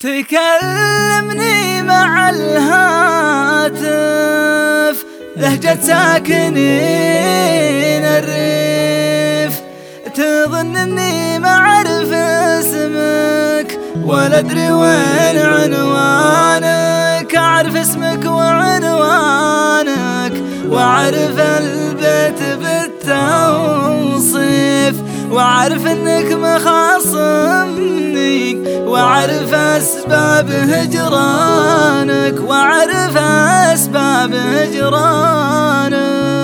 تكلمني مع الهاتف لهجة ساكنين الريف، تظن اني ما اعرف اسمك ولا ادري وين عنوانك. اعرف اسمك وعنوانك واعرف البيت بالتوصيف، واعرف انك مخاصمني، واعرف اسباب هجرانك، واعرف اسباب هجرانك.